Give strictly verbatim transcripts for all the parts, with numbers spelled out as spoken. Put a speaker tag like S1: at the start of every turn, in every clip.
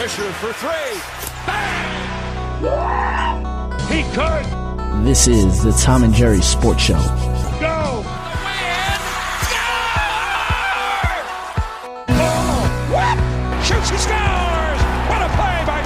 S1: Fisher for three. Bang! He could.
S2: This is the Tom and Jerry Sports Show.
S1: Go! Oh, shoots, he scores! What a play by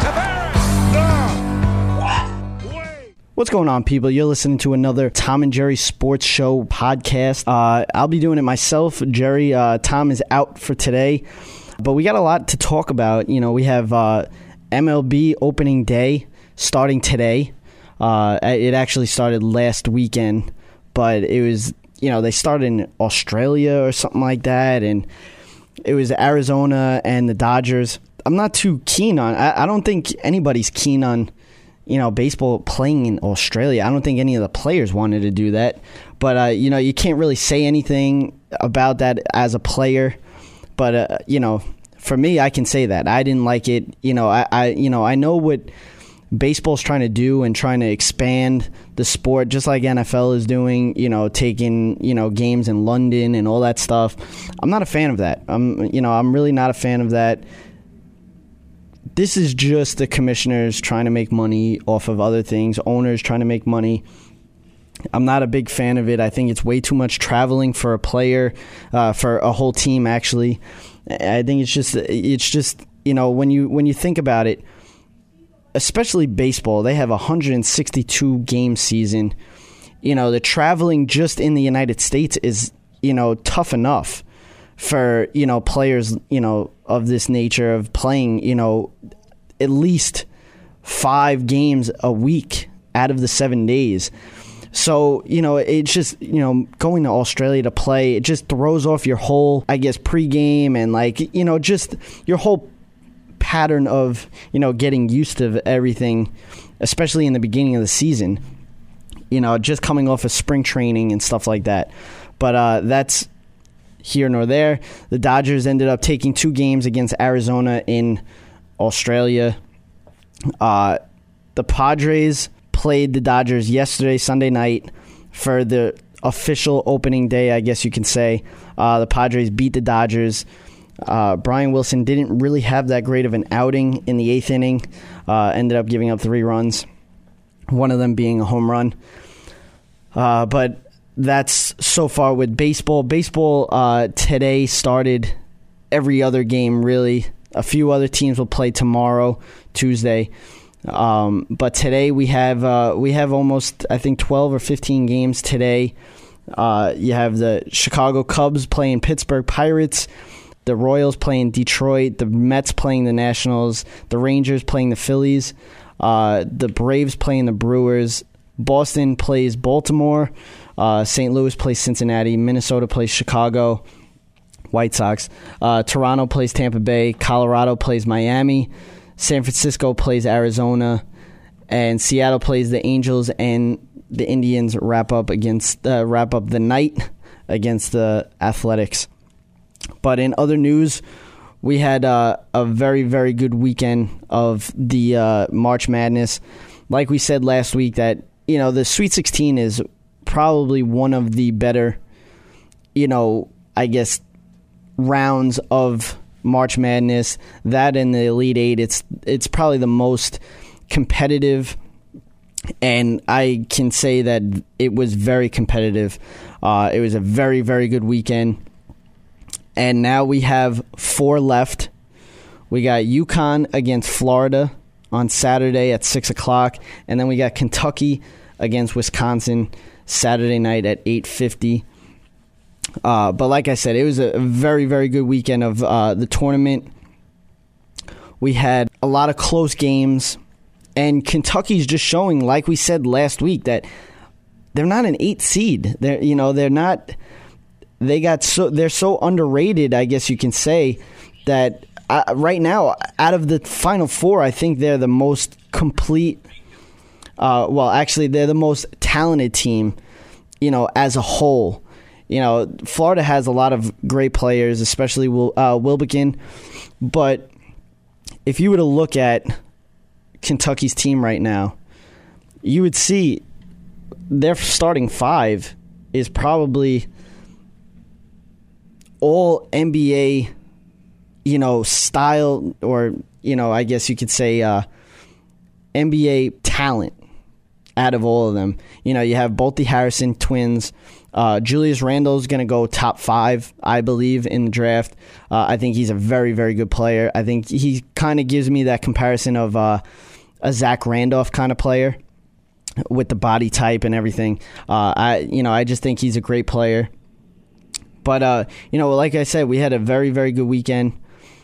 S1: Tavares! No! Wait.
S2: What's going on, people? You're listening to another Tom and Jerry Sports Show podcast. Uh, I'll be doing it myself. Jerry, uh, Tom is out for today, but we got a lot to talk about. You know, we have uh, M L B opening day starting today. Uh, it actually started last weekend, but it was, you know, they started in Australia or something like that, and it was Arizona and the Dodgers. I'm not too keen on, I, I don't think anybody's keen on, you know, baseball playing in Australia. I don't think any of the players wanted to do that, but, uh, you know, you can't really say anything about that as a player, but, uh, you know, for me, I can say that. I didn't like it. You know, I, I you know, I know what baseball's trying to do and trying to expand the sport, just like N F L is doing, you know, taking, you know, games in London and all that stuff. I'm not a fan of that. I'm, you know, I'm really not a fan of that. This is just the commissioners trying to make money off of other things, owners trying to make money. I'm not a big fan of it. I think it's way too much traveling for a player, uh, for a whole team, actually. I think it's just, it's just, you know, when you when you think about it, especially baseball, they have a one hundred sixty-two game season. You know, the traveling just in the United States is, you know, tough enough for, you know, players, you know, of this nature of playing, you know, at least five games a week out of the seven days. So, you know, it's just, you know, going to Australia to play, it just throws off your whole, I guess, pregame and, like, you know, just your whole pattern of, you know, getting used to everything, especially in the beginning of the season, you know, just coming off of spring training and stuff like that. But uh, that's here nor there. The Dodgers ended up taking two games against Arizona in Australia. Uh, the Padres played the Dodgers yesterday, Sunday night, for the official opening day, I guess you can say. Uh, the Padres beat the Dodgers. Uh, Brian Wilson didn't really have that great of an outing in the eighth inning. Uh, ended up giving up three runs, one of them being a home run. Uh, but that's so far with baseball. Baseball uh, today started every other game, really. A few other teams will play tomorrow, Tuesday. Um, but today we have uh, we have almost, I think, twelve or fifteen games today. Uh, you have the Chicago Cubs playing Pittsburgh Pirates. The Royals playing Detroit, the Mets playing the Nationals, the Rangers playing the Phillies, uh, the Braves playing the Brewers, Boston plays Baltimore, uh, Saint Louis plays Cincinnati, Minnesota plays Chicago, White Sox, uh, Toronto plays Tampa Bay, Colorado plays Miami, San Francisco plays Arizona, and Seattle plays the Angels, and the Indians wrap up against uh, wrap up the night against the Athletics. But in other news, we had uh, a very, very good weekend of the uh, March Madness. Like we said last week, that, you know, the Sweet sixteen is probably one of the better, you know, I guess, rounds of March Madness. That and the Elite Eight, it's it's probably the most competitive, and I can say that it was very competitive. Uh, it was a very, very good weekend. And now we have four left. We got UConn against Florida on Saturday at six o'clock. And then we got Kentucky against Wisconsin Saturday night at eight fifty. Uh, but like I said, it was a very, very good weekend of uh, the tournament. We had a lot of close games. And Kentucky's just showing, like we said last week, that they're not an eight seed. They're, you know, they're not... They got so they're so underrated, I guess you can say, that uh, right now, out of the Final Four, I think they're the most complete. Uh, well, actually, they're the most talented team, you know, as a whole. You know, Florida has a lot of great players, especially Wil- uh, Wilbekin. But if you were to look at Kentucky's team right now, you would see their starting five is probably all N B A, you know, style, or, you know, I guess you could say uh, N B A talent out of all of them. You know, you have both the Harrison twins. Uh, Julius Randle is going to go top five, I believe, in the draft. Uh, I think he's a very, very good player. I think he kind of gives me that comparison of uh, a Zach Randolph kind of player with the body type and everything. Uh, I, you know, I just think he's a great player. But, uh, you know, like I said, we had a very, very good weekend.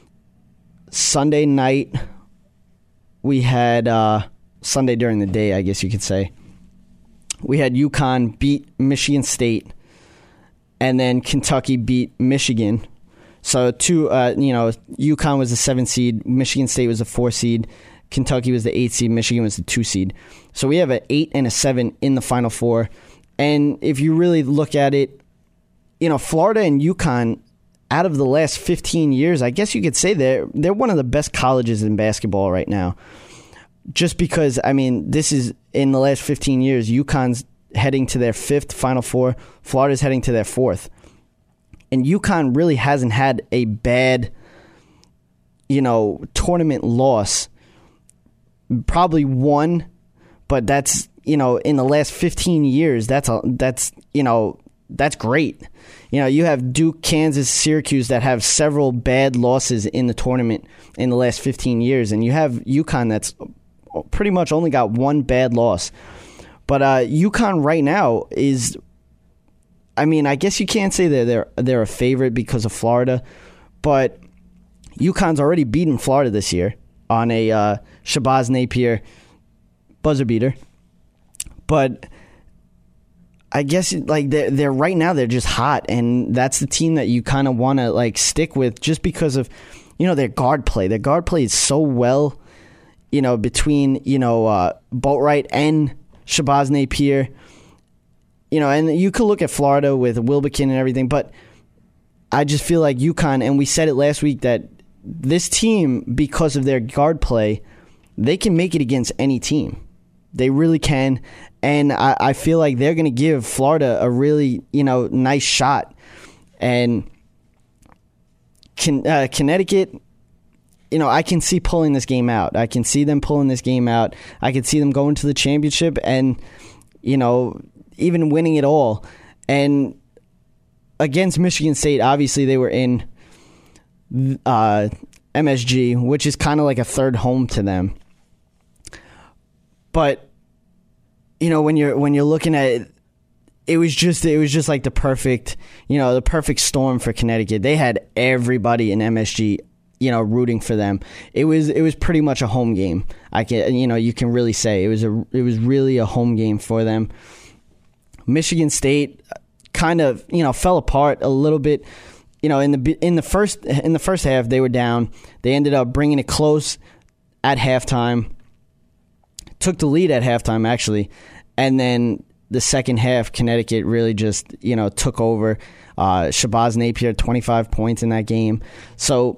S2: Sunday night, we had... Uh, Sunday during the day, I guess you could say. We had UConn beat Michigan State, and then Kentucky beat Michigan. So, two, uh, you know, UConn was the seven seed, Michigan State was the four seed, Kentucky was the eight seed, Michigan was the two seed. So we have an eight and a seven in the Final Four. And if you really look at it, you know, Florida and UConn, out of the last fifteen years, I guess you could say they're they're one of the best colleges in basketball right now. Just because, I mean, this is, in the last fifteen years, UConn's heading to their fifth Final Four. Florida's heading to their fourth. And UConn really hasn't had a bad, you know, tournament loss. Probably one, but that's, you know, in the last fifteen years, that's, a, that's you know, that's great. You know, you have Duke, Kansas, Syracuse that have several bad losses in the tournament in the last fifteen years. And you have UConn that's pretty much only got one bad loss. But uh, UConn right now is, I mean, I guess you can't say that they're, they're a favorite because of Florida, but UConn's already beaten Florida this year on a uh, Shabazz Napier buzzer beater. But I guess like they're, they're right now they're just hot, and that's the team that you kind of want to like stick with just because of, you know, their guard play. Their guard play is so well, you know, between, you know, uh, Boatwright and Shabazz Napier. You know, and you could look at Florida with Wilbekin and everything, but I just feel like UConn, and we said it last week, that this team, because of their guard play, they can make it against any team. They really can. And I, I feel like they're going to give Florida a really, you know, nice shot. And can, uh, Connecticut, you know, I can see pulling this game out. I can see them pulling this game out. I can see them going to the championship and, you know, even winning it all. And against Michigan State, obviously they were in uh, M S G, which is kind of like a third home to them. But, you know, when you're when you're looking at it, it was just it was just like the perfect, you know, the perfect storm for Connecticut. They had everybody in M S G, you know, rooting for them. It was it was pretty much a home game. I can, you know, you can really say it was a it was really a home game for them. Michigan State kind of, you know, fell apart a little bit. You know, in the in the first in the first half they were down. They ended up bringing it close at halftime. Took the lead at halftime actually, and then the second half, Connecticut really just, you know, took over. Uh, Shabazz Napier, twenty-five points in that game. So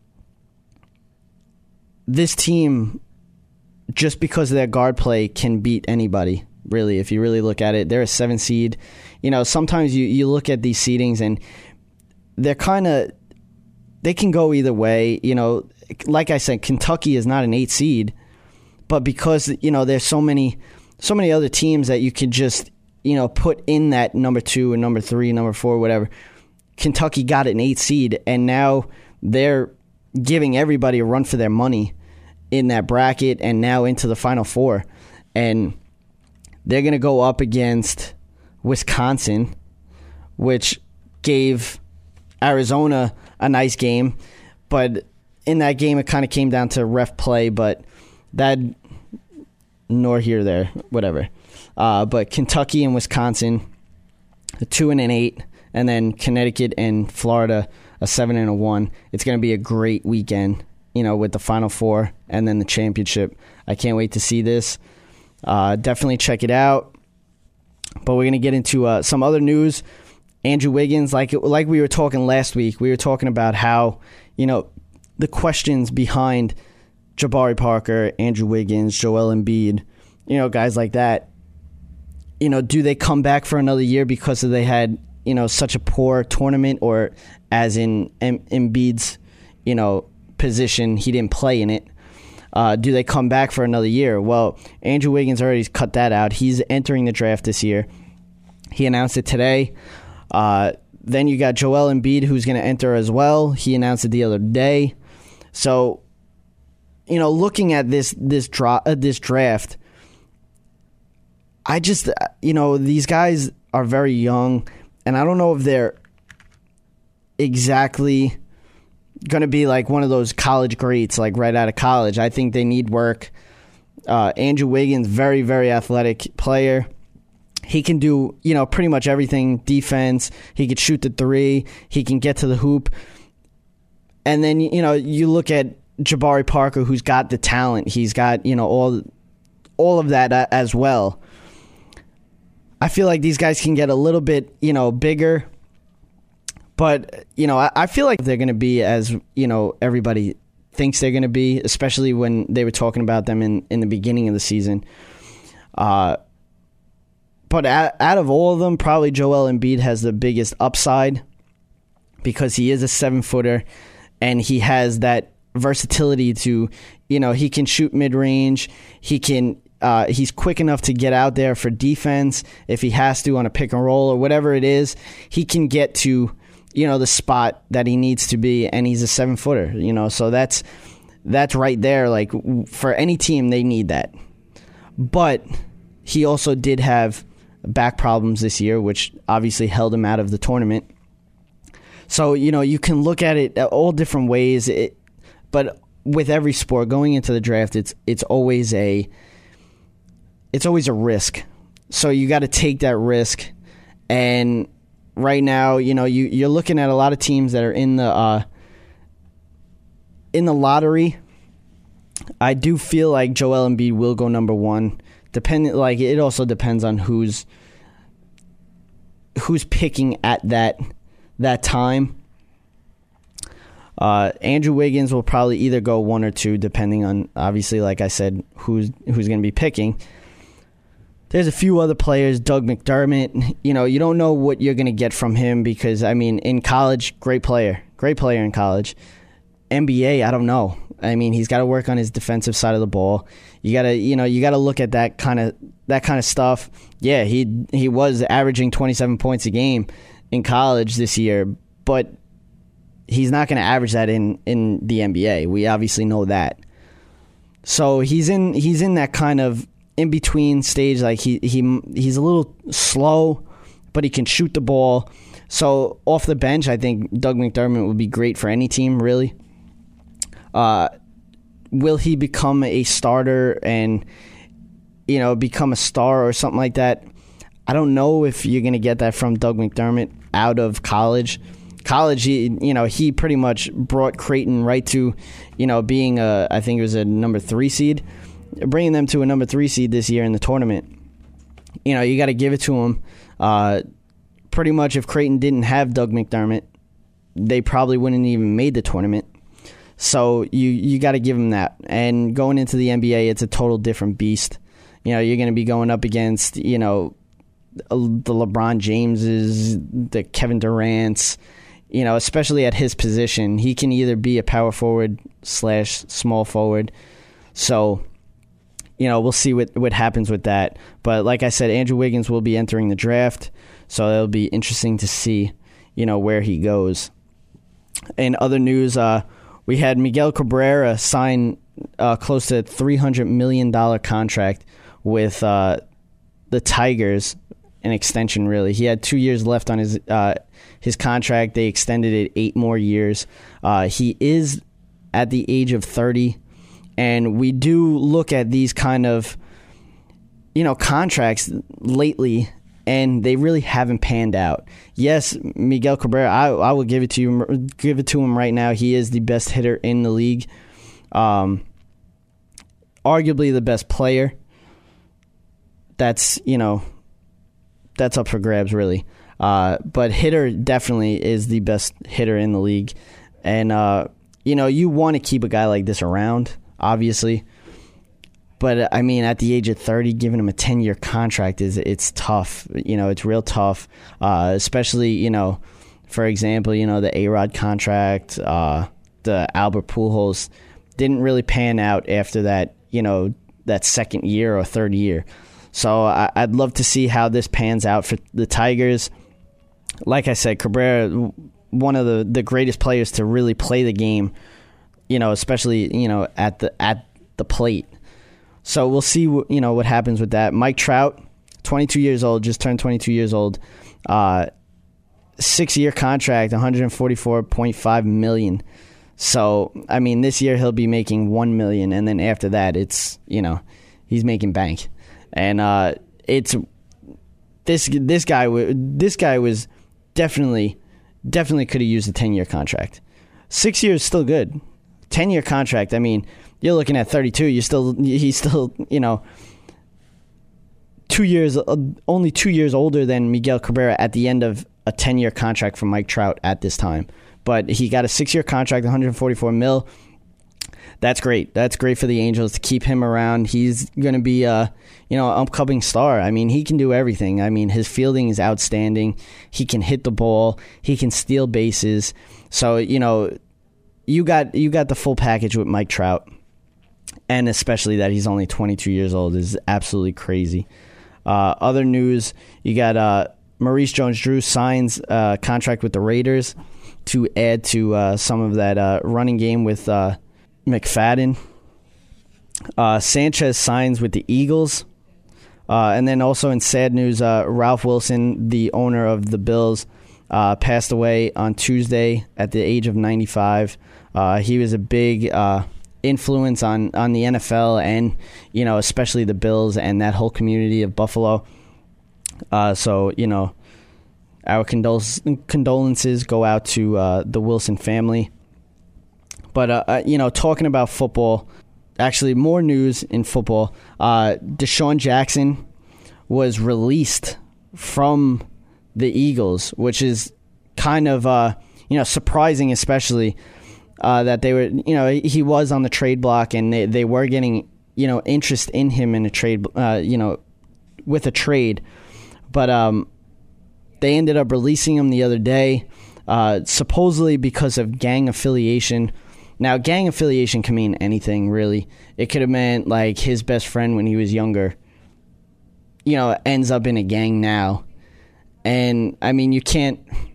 S2: this team, just because of their guard play, can beat anybody, really, if you really look at it. They're a seven seed. You know, sometimes you, you look at these seedings and they're kind of, they can go either way. You know, like I said, Kentucky is not an eight seed, but because, you know, there's so many so many other teams that you could just, you know, put in that number two and number three, number four, whatever. Kentucky got an eight seed, and now they're giving everybody a run for their money in that bracket and now into the Final Four. And they're going to go up against Wisconsin, which gave Arizona a nice game. But in that game, it kind of came down to ref play, but that, nor here, there, whatever. Uh, but Kentucky and Wisconsin, a two and an eight, and then Connecticut and Florida, a seven and a one. It's going to be a great weekend, you know, with the Final Four and then the championship. I can't wait to see this. Uh, definitely check it out. But we're going to get into uh, some other news. Andrew Wiggins, like like we were talking last week, we were talking about how, you know, the questions behind Jabari Parker, Andrew Wiggins, Joel Embiid, you know, guys like that. You know, do they come back for another year because they had, you know, such a poor tournament, or as in em- Embiid's, you know, position. He didn't play in it. Uh, do they come back for another year? Well, Andrew Wiggins already cut that out. He's entering the draft this year. He announced it today. Uh, then you got Joel Embiid, who's going to enter as well. He announced it the other day. So, you know, looking at this this dra- uh, this draft, I just, you know, these guys are very young, and I don't know if they're exactly going to be like one of those college greats, like right out of college. I think they need work. Uh, Andrew Wiggins, very, very athletic player. He can do, you know, pretty much everything. Defense. He can shoot the three. He can get to the hoop. And then, you know, you look at Jabari Parker, who's got the talent. He's got, you know, all all of that as well. I feel like these guys can get a little bit, you know, bigger. But, you know, I, I feel like they're going to be as, you know, everybody thinks they're going to be, especially when they were talking about them in, in the beginning of the season. Uh, but out, out of all of them, probably Joel Embiid has the biggest upside because he is a seven-footer and he has that versatility to, you know, he can shoot mid-range. He can, uh, he's quick enough to get out there for defense if he has to on a pick and roll or whatever it is. He can get to, you know, the spot that he needs to be, and he's a seven-footer, you know, so that's that's right there. Like, for any team, they need that. But he also did have back problems this year, which obviously held him out of the tournament. So, you know, you can look at it all different ways, it, but with every sport, going into the draft, it's it's always a it's always a risk. So you got to take that risk, and right now, you know, you, you're looking at a lot of teams that are in the uh, in the lottery. I do feel like Joel Embiid will go number one. Depending, like it also depends on who's who's picking at that that time. Uh, Andrew Wiggins will probably either go one or two, depending on, obviously, like I said, who's who's going to be picking. There's a few other players, Doug McDermott. You know, you don't know what you're going to get from him because, I mean, in college, great player. Great player in college. N B A, I don't know. I mean, he's got to work on his defensive side of the ball. You got to, you know, you got to look at that kind of that kind of stuff. Yeah, he he was averaging twenty-seven points a game in college this year, but he's not going to average that in, in the N B A. We obviously know that. So he's in he's in that kind of in between stage, like he he he's a little slow, but he can shoot the ball. So off the bench, I think Doug McDermott would be great for any team, really. Uh, will he become a starter and, you know, become a star or something like that? I don't know if you're going to get that from Doug McDermott out of college. College, he, you know, he pretty much brought Creighton right to, you know, being a, I think it was a number three seed. Bringing them to a number three seed this year in the tournament. You know, you got to give it to him. Uh, pretty much if Creighton didn't have Doug McDermott, they probably wouldn't even made the tournament. So you, you got to give him that. And going into the N B A, it's a total different beast. You know, you're going to be going up against, you know, the LeBron Jameses, the Kevin Durant's, you know, especially at his position. He can either be a power forward slash small forward. So, you know, we'll see what, what happens with that. But like I said, Andrew Wiggins will be entering the draft, so it'll be interesting to see, you know, where he goes. In other news, uh, we had Miguel Cabrera sign uh, close to a three hundred million dollars contract with uh, the Tigers, an extension, really. He had two years left on his uh, his contract. They extended it eight more years. Uh, he is at the age of thirty. And we do look at these kind of, you know, contracts lately, and they really haven't panned out. Yes, Miguel Cabrera, I, I will give it to you, give it to him right now. He is the best hitter in the league, um, arguably the best player. That's, you know, that's up for grabs, really. Uh, but hitter definitely is the best hitter in the league, and uh, you know, you want to keep a guy like this around, obviously. But, I mean, at the age of thirty, giving him a ten-year contract, is it's tough. You know, it's real tough, uh, especially, you know, for example, you know, the A-Rod contract, uh, the Albert Pujols didn't really pan out after that, you know, that second year or third year. So I, I'd love to see how this pans out for the Tigers. Like I said, Cabrera, one of the, the greatest players to really play the game, you know, especially, you know, at the at the plate. So we'll see, you know, what happens with that. Mike Trout, twenty-two years old, just turned twenty-two years old. Uh, six-year contract, one hundred forty-four point five million dollars. So, I mean, this year he'll be making one million dollars, and then after that, it's, you know, he's making bank. And uh, it's this this guy this guy was definitely definitely could have used a ten-year contract. Six years is still good. ten-year contract. I mean, you're looking at thirty-two. You still he's still you know two years uh, only two years older than Miguel Cabrera at the end of a ten-year contract from Mike Trout at this time. But he got a six-year contract, one hundred forty-four mil. That's great. That's great for the Angels to keep him around. He's going to be a, you know, upcoming star. I mean, he can do everything. I mean, his fielding is outstanding. He can hit the ball. He can steal bases. So, you know, you got you got the full package with Mike Trout. And especially that he's only twenty-two years old is absolutely crazy. Uh, other news, you got uh, Maurice Jones-Drew signs a contract with the Raiders to add to uh, some of that uh, running game with uh, McFadden. Uh, Sanchez signs with the Eagles. Uh, and then also in sad news, uh, Ralph Wilson, the owner of the Bills, uh, passed away on Tuesday at the age of ninety-five. Uh, he was a big uh, influence on, on the N F L and, you know, especially the Bills and that whole community of Buffalo. Uh, so, you know, our condol- condolences go out to uh, the Wilson family. But, uh, uh, you know, talking about football, actually more news in football. Uh, Deshaun Jackson was released from the Eagles, which is kind of, uh, you know, surprising, especially uh, that they were, you know, he was on the trade block and they, they were getting, you know, interest in him in a trade, uh, you know, with a trade. But um, they ended up releasing him the other day, uh, supposedly because of gang affiliation. Now, gang affiliation can mean anything, really. It could have meant, like, his best friend when he was younger, you know, ends up in a gang now. And, I mean, you can't...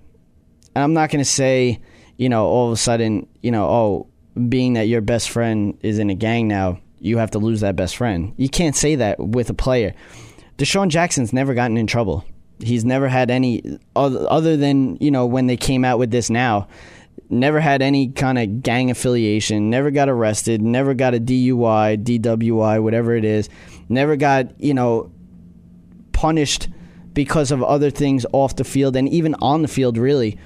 S2: I'm not going to say, you know, all of a sudden, you know, oh, being that your best friend is in a gang now, you have to lose that best friend. You can't say that with a player. Deshaun Jackson's never gotten in trouble. He's never had any... Other than, you know, when they came out with this now... Never had any kind of gang affiliation, never got arrested, never got a D U I, D W I, whatever it is, never got, you know, punished because of other things off the field and even on the field, really,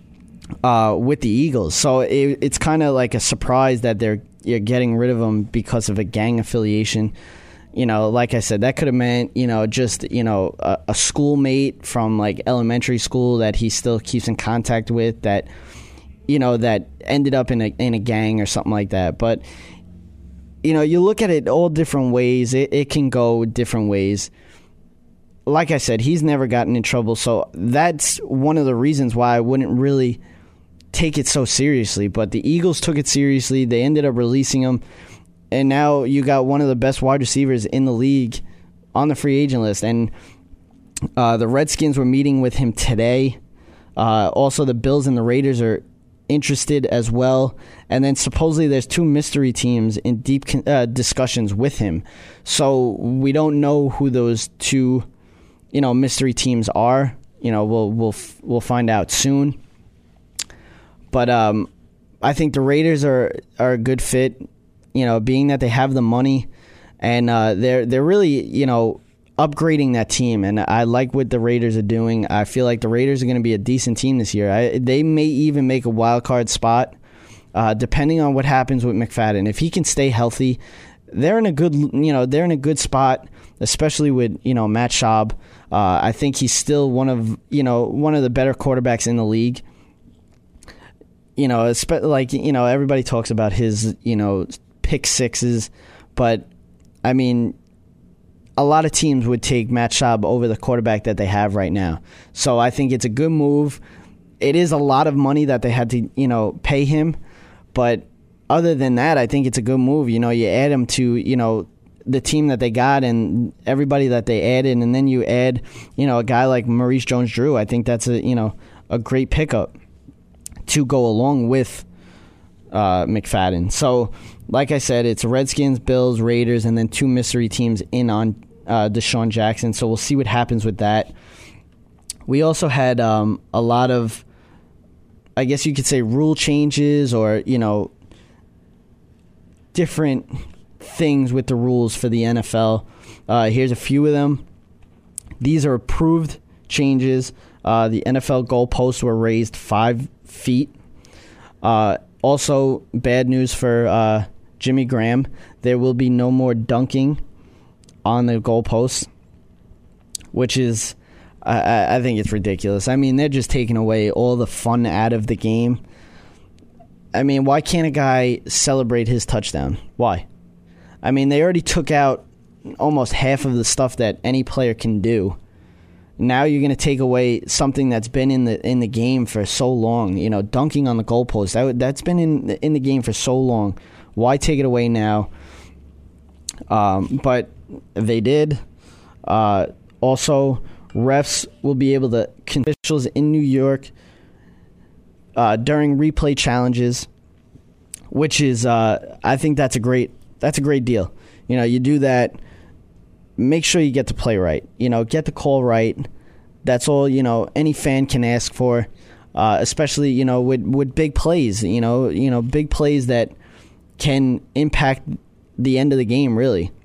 S2: uh, with the Eagles. So it, it's kind of like a surprise that they're you're getting rid of him because of a gang affiliation. You know, like I said, that could have meant, you know, just, you know, a, a schoolmate from, like, elementary school that he still keeps in contact with that... you know, that ended up in a in a gang or something like that. But, you know, you look at it all different ways. It, it can go different ways. Like I said, he's never gotten in trouble. So that's one of the reasons why I wouldn't really take it so seriously. But the Eagles took it seriously. They ended up releasing him. And now you got one of the best wide receivers in the league on the free agent list. And uh, the Redskins were meeting with him today. Uh, also, the Bills and the Raiders are interested as well, and then supposedly there's two mystery teams in deep uh, discussions with him. So we don't know who those two, you know, mystery teams are. You know, we'll we'll we'll find out soon. But um, I think the Raiders are are a good fit. You know, being that they have the money, and uh, they're they're really, you know, upgrading that team, and I like what the Raiders are doing. I feel like the Raiders are going to be a decent team this year. I, they may even make a wild card spot, uh, depending on what happens with McFadden. If he can stay healthy, they're in a good, you know, they're in a good spot, especially with, you know, Matt Schaub. Uh, I think he's still one of, you know, one of the better quarterbacks in the league. You know, like, you know, everybody talks about his, you know, pick sixes, but I mean, a lot of teams would take Matt Schaub over the quarterback that they have right now. So I think it's a good move. It is a lot of money that they had to, you know, pay him, But other than that, I think it's a good move. You know, you add him to, you know, the team that they got and everybody that they added, and then you add, you know, a guy like Maurice Jones-Drew. I think that's a, you know, a great pickup to go along with uh, McFadden. So, like I said, it's Redskins, Bills, Raiders, and then two mystery teams in on uh, Deshaun Jackson. So we'll see what happens with that. We also had um, a lot of, I guess you could say, rule changes or, you know, different things with the rules for the N F L. Uh, here's a few of them. These are approved changes. Uh, the N F L goalposts were raised five feet. Uh, also, bad news for uh, Jimmy Graham. There will be no more dunking on the goalposts, which is, I, I think it's ridiculous. I mean, they're just taking away all the fun out of the game. I mean, why can't a guy celebrate his touchdown? Why? I mean, they already took out almost half of the stuff that any player can do. Now you're going to take away something that's been in the in the game for so long. You know, dunking on the goalpost, that that's been in in the game for so long. Why take it away now? Um, but they did. Uh, also, refs will be able to officials in New York uh, during replay challenges, which is uh, I think that's a great. That's a great deal. You know, you do that, make sure you get the play right. You know, get the call right. That's all, you know, any fan can ask for, uh, especially, you know, with, with big plays, you know, you know, big plays that can impact the end of the game, really.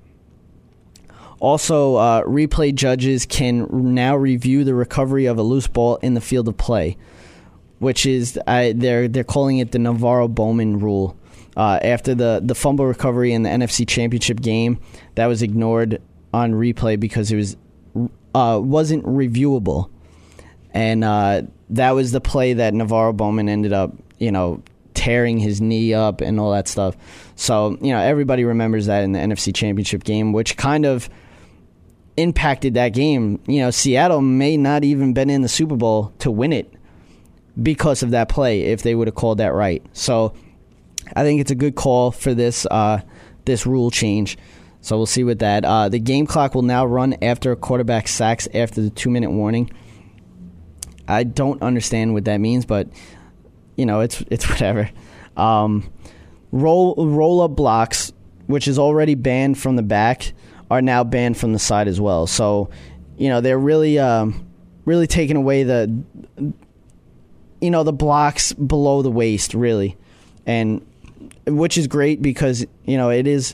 S2: Also, uh, replay judges can now review the recovery of a loose ball in the field of play, which is, I, they're, they're calling it the Navarro Bowman rule. Uh, after the, the fumble recovery in the N F C Championship game, that was ignored on replay because it was uh, wasn't reviewable, and uh, that was the play that Navarro Bowman ended up, you know, tearing his knee up and all that stuff. So, you know, everybody remembers that in the N F C Championship game, which kind of impacted that game. You know, Seattle may not even been in the Super Bowl to win it because of that play if they would have called that right. So I think it's a good call for this uh, this rule change. So we'll see with that. Uh, the game clock will now run after a quarterback sacks after the two-minute warning. I don't understand what that means, but you know, it's it's whatever. Um, roll roll-up blocks, which is already banned from the back, are now banned from the side as well. So, you know, they're really um, really taking away the you know the blocks below the waist, really, and which is great because, you know, it is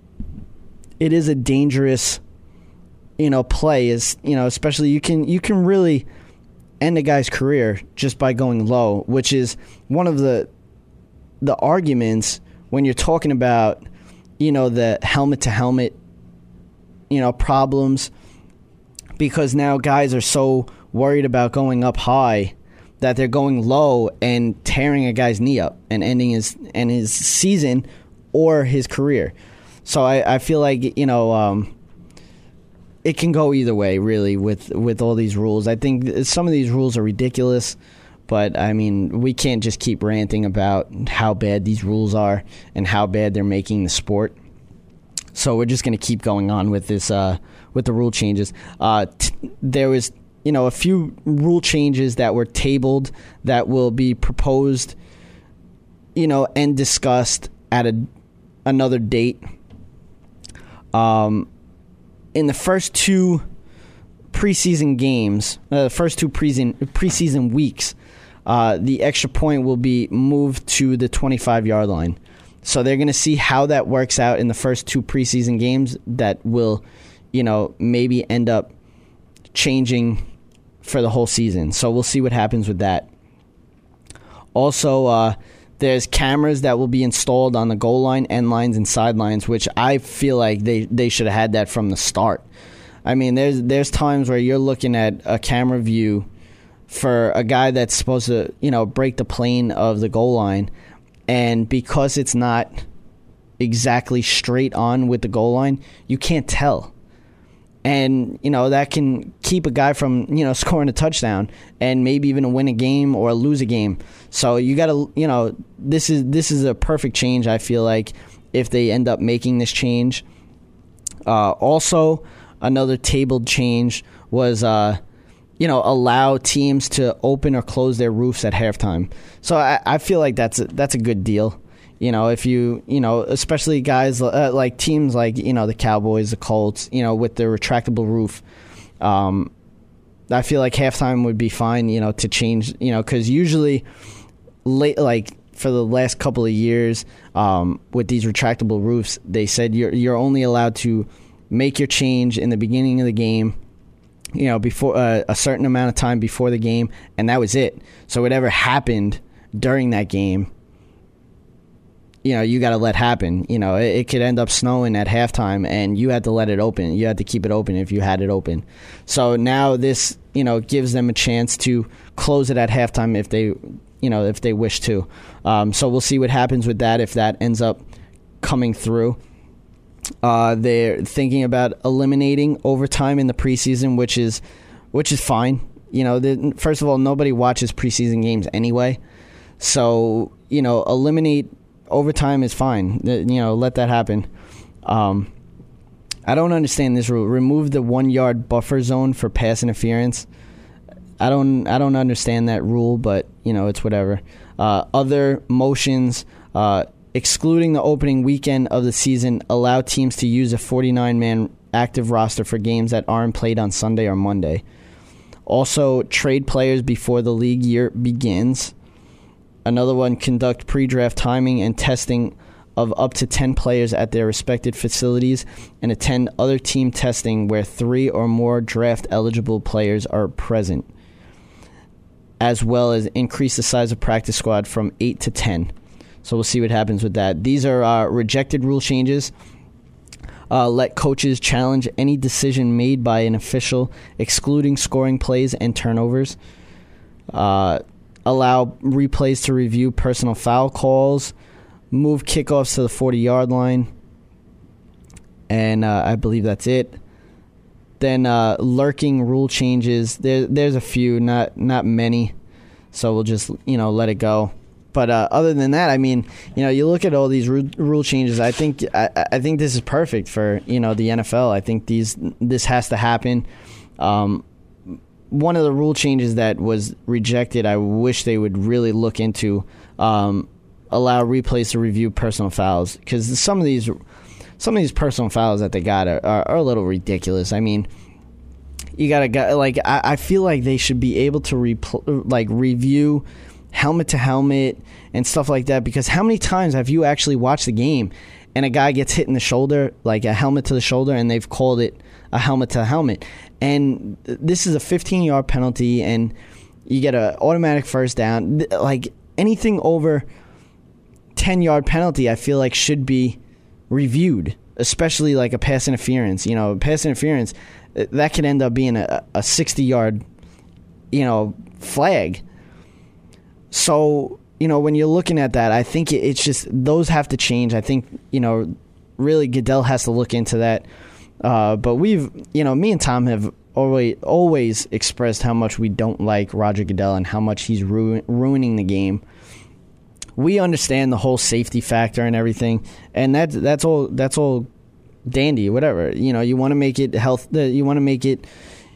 S2: it is a dangerous, you know, play, is, you know, especially you can you can really end a guy's career just by going low, which is one of the the arguments when you're talking about, you know, the helmet to helmet, you know, problems, because now guys are so worried about going up high that they're going low and tearing a guy's knee up and ending his and his season or his career. So I, I feel like, you know, um, it can go either way, really, with, with all these rules. I think some of these rules are ridiculous, but, I mean, we can't just keep ranting about how bad these rules are and how bad they're making the sport. So we're just going to keep going on with this, uh, with the rule changes. Uh, t- there was... you know, a few rule changes that were tabled that will be proposed, you know, and discussed at a, another date. Um, in the first two preseason games, uh, the first two preseason, preseason weeks, uh, the extra point will be moved to the twenty-five-yard line. So they're going to see how that works out in the first two preseason games that will, you know, maybe end up changing for the whole season. So we'll see what happens with that. Also, uh, there's cameras that will be installed on the goal line, end lines, and sidelines, which I feel like they, they should have had that from the start. I mean, there's there's times where you're looking at a camera view for a guy that's supposed to, you know, break the plane of the goal line, and because it's not exactly straight on with the goal line, you can't tell. And, you know, that can keep a guy from, you know, scoring a touchdown and maybe even win a game or lose a game. So you got to, you know, this is this is a perfect change, I feel like, if they end up making this change. Uh, also, another tabled change was, uh, you know, allow teams to open or close their roofs at halftime. So I, I feel like that's a, that's a good deal. You know, if you, you know, especially guys uh, like teams like, you know, the Cowboys, the Colts, you know, with their retractable roof, um, I feel like halftime would be fine, you know, to change, you know, because usually, late, like for the last couple of years, um, with these retractable roofs, they said you're you're only allowed to make your change in the beginning of the game, you know, before uh, a certain amount of time before the game, and that was it. So whatever happened during that game, you know, you got to let happen. You know, it, it could end up snowing at halftime, and you had to let it open. You had to keep it open if you had it open. So now this, you know, gives them a chance to close it at halftime if they, you know, if they wish to. Um, so we'll see what happens with that if that ends up coming through. Uh, they're thinking about eliminating overtime in the preseason, which is, which is fine. You know, the, first of all, nobody watches preseason games anyway, so you know, eliminate. Overtime is fine. You know, let that happen. Um, I don't understand this rule. Remove the one-yard buffer zone for pass interference. I don't. I don't understand that rule, but you know, it's whatever. Uh, other motions, uh, excluding the opening weekend of the season, allow teams to use a forty-nine man active roster for games that aren't played on Sunday or Monday. Also, trade players before the league year begins. Another one, conduct pre-draft timing and testing of up to ten players at their respective facilities and attend other team testing where three or more draft-eligible players are present, as well as increase the size of practice squad from eight to ten. So we'll see what happens with that. These are uh, rejected rule changes. Uh, let coaches challenge any decision made by an official, excluding scoring plays and turnovers. Uh... Allow replays to review personal foul calls, move kickoffs to the forty-yard line, and uh, I believe that's it. Then uh, lurking rule changes. There, there's a few, not not many, so we'll just you know let it go. But uh, other than that, I mean, you know, you look at all these ru- rule changes. I think I, I think this is perfect for you know the N F L. I think these this has to happen. Um, One of the rule changes that was rejected, I wish they would really look into, um, allow replays to review personal fouls, because some of these, some of these personal fouls that they got are, are, are a little ridiculous. I mean, you gotta go, like I, I feel like they should be able to repl- like review helmet to helmet and stuff like that, because how many times have you actually watched the game and a guy gets hit in the shoulder, like a helmet to the shoulder, and they've called it a helmet to helmet? And this is a fifteen-yard penalty, and you get an automatic first down. Like, anything over ten-yard penalty, I feel like should be reviewed, especially like a pass interference. You know, pass interference, that could end up being a, a sixty-yard, you know, flag. So, you know, when you're looking at that, I think it's just those have to change. I think, you know, really Goodell has to look into that. Uh, but we've, you know, me and Tom have always always expressed how much we don't like Roger Goodell and how much he's ru- ruining the game. We understand the whole safety factor and everything, and that's that's all that's all dandy, whatever. You know, you want to make it health, you want to make it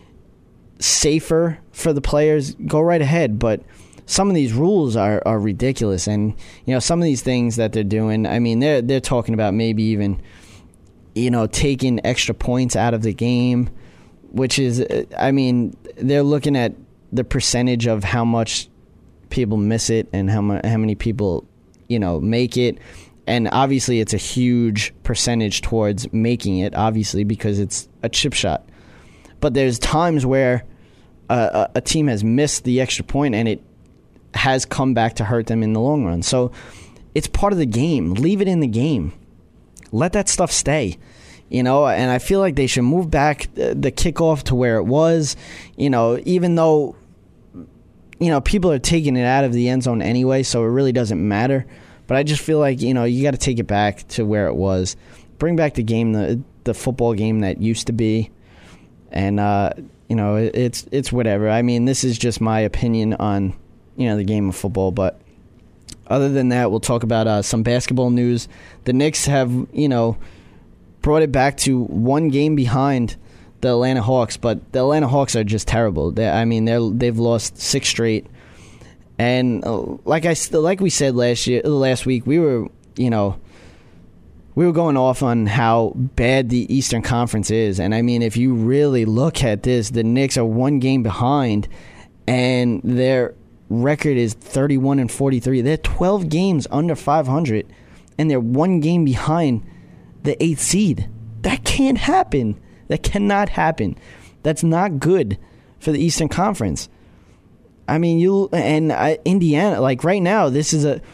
S2: safer for the players. Go right ahead, but some of these rules are, are ridiculous, and you know, some of these things that they're doing. I mean, they're they're talking about maybe even, you know, taking extra points out of the game, which is, I mean, they're looking at the percentage of how much people miss it and how much, how many people, you know, make it. And obviously it's a huge percentage towards making it, obviously, because it's a chip shot. But there's times where uh, a, a team has missed the extra point and it has come back to hurt them in the long run. So it's part of the game. Leave it in the game. Let that stuff stay, you know, and I feel like they should move back the, the kickoff to where it was, you know, even though, you know, people are taking it out of the end zone anyway, so it really doesn't matter. But I just feel like, you know, you got to take it back to where it was. Bring back the game, the the football game that used to be. And, uh, you know, it, it's it's whatever. I mean, this is just my opinion on, you know, the game of football. But other than that, we'll talk about uh, some basketball news. The Knicks have, you know, brought it back to one game behind the Atlanta Hawks. But the Atlanta Hawks are just terrible. They, I mean, they're they've lost six straight. And uh, like I like we said last year, last week, we were, you know, we were going off on how bad the Eastern Conference is. And, I mean, if you really look at this, the Knicks are one game behind, and their record is thirty-one and forty-three. They're twelve games under five hundred, and they're one game behind the eighth seed. That can't happen. That cannot happen. That's not good for the Eastern Conference. I mean, you and I, Indiana, like right now, this is a...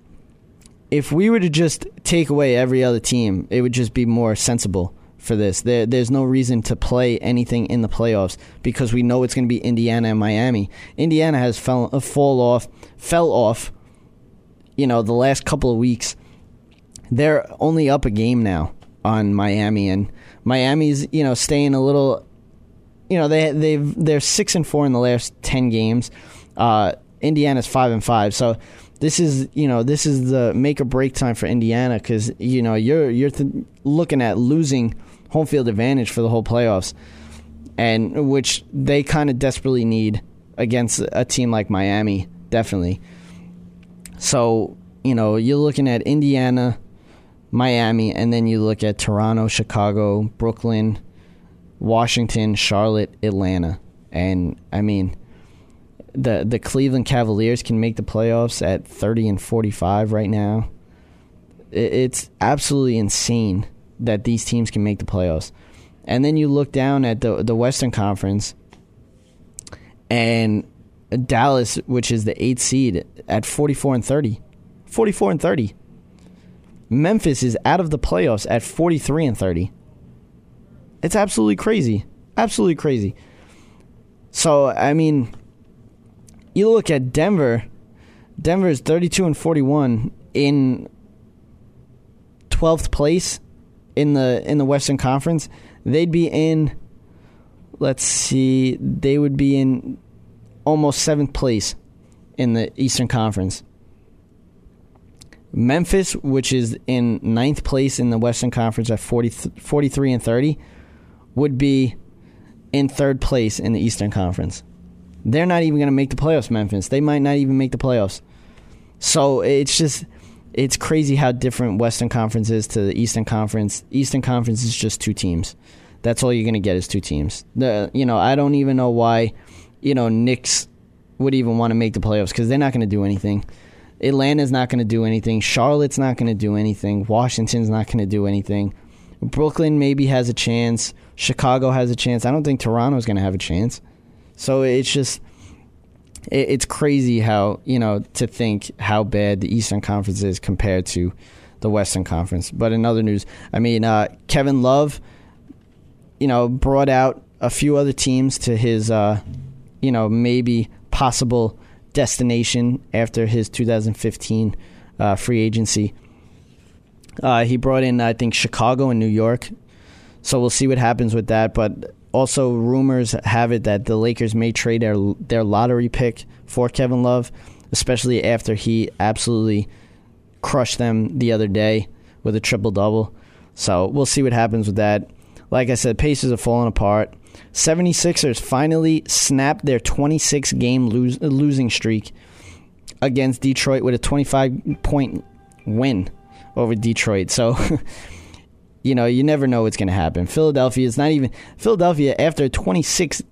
S2: If we were to just take away every other team, it would just be more sensible for this. There, there's no reason to play anything in the playoffs because we know it's going to be Indiana and Miami. Indiana has fell, uh, fall off, fell off, you know, the last couple of weeks. They're only up a game now on Miami, and Miami's, you know, staying a little, you know, they they've they're six and four in the last ten games. Uh, Indiana's five and five, so. This is, you know, this is the make or break time for Indiana because, you know, you're you're th- looking at losing home field advantage for the whole playoffs, and which they kind of desperately need against a team like Miami, definitely. So, you know, you're looking at Indiana, Miami, and then you look at Toronto, Chicago, Brooklyn, Washington, Charlotte, Atlanta, and I mean. The the Cleveland Cavaliers can make the playoffs at thirty and forty-five right now. It's absolutely insane that these teams can make the playoffs. And then you look down at the the Western Conference, and Dallas, which is the eighth seed, at forty-four and thirty. forty-four and thirty. Memphis is out of the playoffs at forty-three and thirty. It's absolutely crazy. Absolutely crazy. So, I mean... You look at Denver. Denver is thirty-two and forty-one in twelfth place in the in the Western Conference. They'd be in. Let's see. They would be in almost seventh place in the Eastern Conference. Memphis, which is in ninth place in the Western Conference at forty, forty-three and thirty, would be in third place in the Eastern Conference. They're not even going to make the playoffs, Memphis. They might not even make the playoffs. So it's just, it's crazy how different Western Conference is to the Eastern Conference. Eastern Conference is just two teams. That's all you're going to get is two teams. The you know, I don't even know why, you know, Knicks would even want to make the playoffs because they're not going to do anything. Atlanta's not going to do anything. Charlotte's not going to do anything. Washington's not going to do anything. Brooklyn maybe has a chance. Chicago has a chance. I don't think Toronto's going to have a chance. So it's just, it's crazy how, you know, to think how bad the Eastern Conference is compared to the Western Conference. But in other news, I mean, uh, Kevin Love, you know, brought out a few other teams to his, uh, you know, maybe possible destination after his two thousand fifteen uh, free agency. Uh, he brought in, I think, Chicago and New York. So we'll see what happens with that. But also, rumors have it that the Lakers may trade their their lottery pick for Kevin Love, especially after he absolutely crushed them the other day with a triple-double. So we'll see what happens with that. Like I said, Pacers are falling apart. seventy-sixers finally snapped their twenty-six game lose, losing streak against Detroit with a twenty-five point win over Detroit. So... You know, you never know what's going to happen. Philadelphia is not even... Philadelphia, after a twenty-six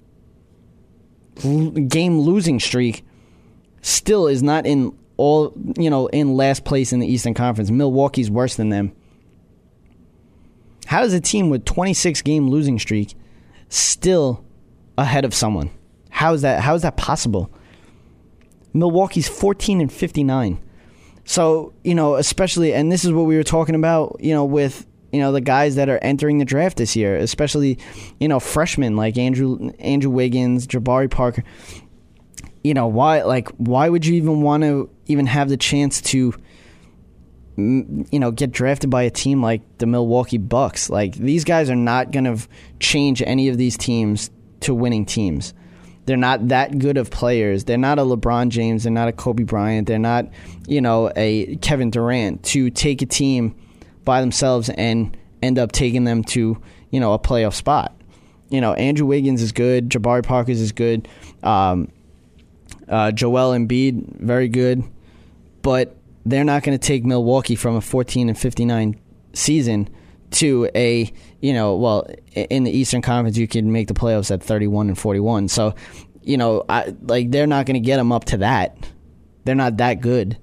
S2: game losing streak, still is not in all, you know, in last place in the Eastern Conference. Milwaukee's worse than them. How is a team with twenty-six game losing streak still ahead of someone? How is that, how is that possible? Milwaukee's fourteen and fifty-nine. So, you know, especially... And this is what we were talking about, you know, with... You know, the guys that are entering the draft this year, especially, you know, freshmen like Andrew Andrew Wiggins, Jabari Parker. You know, why like why would you even want to even have the chance to you know, get drafted by a team like the Milwaukee Bucks. Like, these guys are not going to change any of these teams to winning teams. They're not that good of players. They're not a LeBron James. They're not a Kobe Bryant. They're not, you know, a Kevin Durant to take a team by themselves and end up taking them to, you know, a playoff spot. You know, Andrew Wiggins is good. Jabari Parkers is good. Um, uh, Joel Embiid, very good. But they're not going to take Milwaukee from a fourteen and fifty-nine season to a, you know, well, in the Eastern Conference, you can make the playoffs at thirty-one and forty-one. So, you know, I, like, they're not going to get them up to that. They're not that good.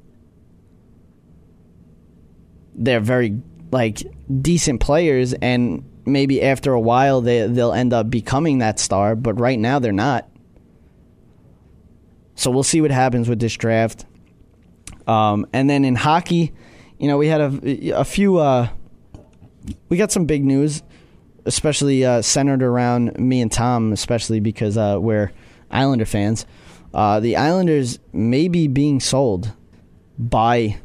S2: They're very, like, decent players, and maybe after a while they, they'll end up becoming that star, but right now they're not. So we'll see what happens with this draft. Um, and then in hockey, you know, we had a, a few, uh, we got some big news, especially uh, centered around me and Tom, especially because uh, we're Islander fans. Uh, the Islanders may be being sold by,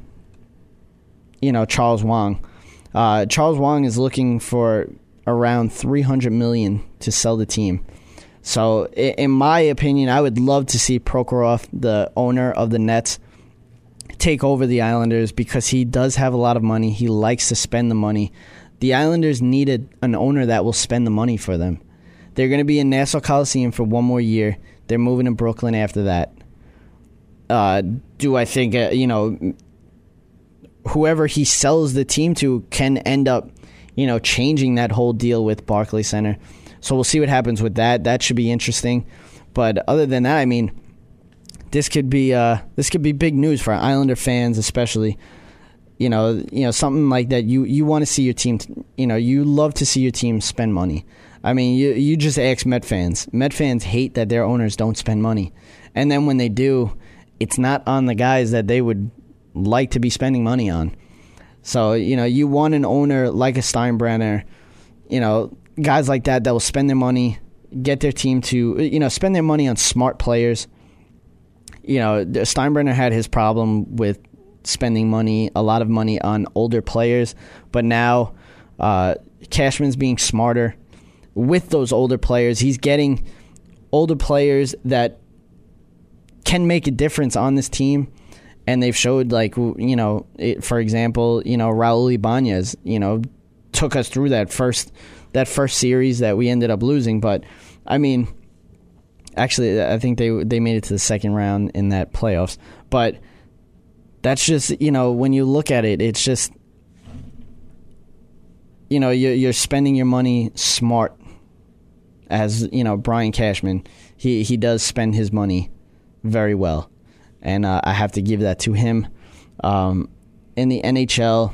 S2: you know, Charles Wang. Uh, Charles Wang is looking for around three hundred million dollars to sell the team. So, in my opinion, I would love to see Prokhorov, the owner of the Nets, take over the Islanders because he does have a lot of money. He likes to spend the money. The Islanders needed an owner that will spend the money for them. They're going to be in Nassau Coliseum for one more year. They're moving to Brooklyn after that. Uh, do I think, uh, you know, whoever he sells the team to can end up, you know, changing that whole deal with Barclays Center. So we'll see what happens with that. That should be interesting. But other than that, I mean, This could be uh, this could be big news for Islander fans, especially. You know, you know something like that. You you want to see your team. You know, you love to see your team spend money. I mean, you you just ask Met fans. Met fans hate that their owners don't spend money, and then when they do, it's not on the guys that they would like to be spending money on. So you know, you want an owner like a Steinbrenner. You know, guys like that that will spend their money, get their team to you know spend their money on smart players. You know, Steinbrenner had his problem with spending money, a lot of money on older players, but now uh, Cashman's being smarter with those older players. He's getting older players that can make a difference on this team, and they've showed, like, you know, it, for example, you know, Raul Ibanez, you know, took us through that first that first series that we ended up losing, but I mean. Actually, I think they they made it to the second round in that playoffs. But that's just, you know, when you look at it, it's just, you know, you're, you're spending your money smart. As, you know, Brian Cashman, he, he does spend his money very well. And uh, I have to give that to him. Um, in the N H L,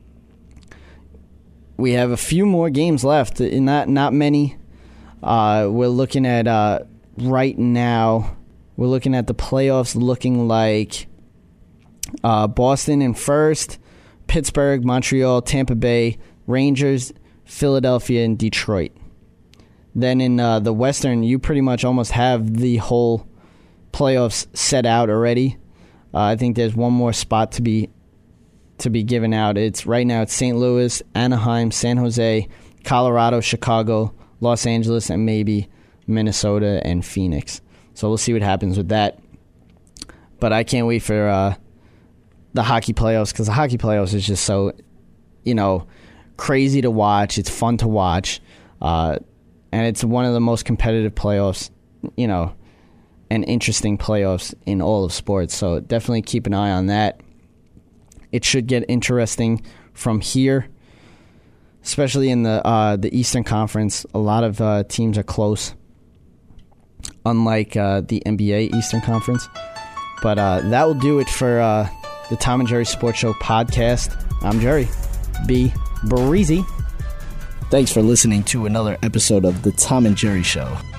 S2: we have a few more games left. Not, not many. Uh, we're looking at... Uh, Right now, we're looking at the playoffs looking like uh, Boston in first, Pittsburgh, Montreal, Tampa Bay, Rangers, Philadelphia, and Detroit. Then in uh, the Western, you pretty much almost have the whole playoffs set out already. Uh, I think there's one more spot to be to be given out. It's right now it's Saint Louis, Anaheim, San Jose, Colorado, Chicago, Los Angeles, and maybe Minnesota and Phoenix. So we'll see what happens with that. But I can't wait for uh, the hockey playoffs because the hockey playoffs is just so, you know, crazy to watch. It's fun to watch. Uh, and it's one of the most competitive playoffs, you know, and interesting playoffs in all of sports. So definitely keep an eye on that. It should get interesting from here, especially in the uh, the Eastern Conference. A lot of uh, teams are close. Unlike uh, the N B A Eastern Conference. But uh, that will do it for uh, the Tom and Jerry Sports Show podcast. I'm Jerry. Be breezy. Thanks for listening to another episode of the Tom and Jerry Show.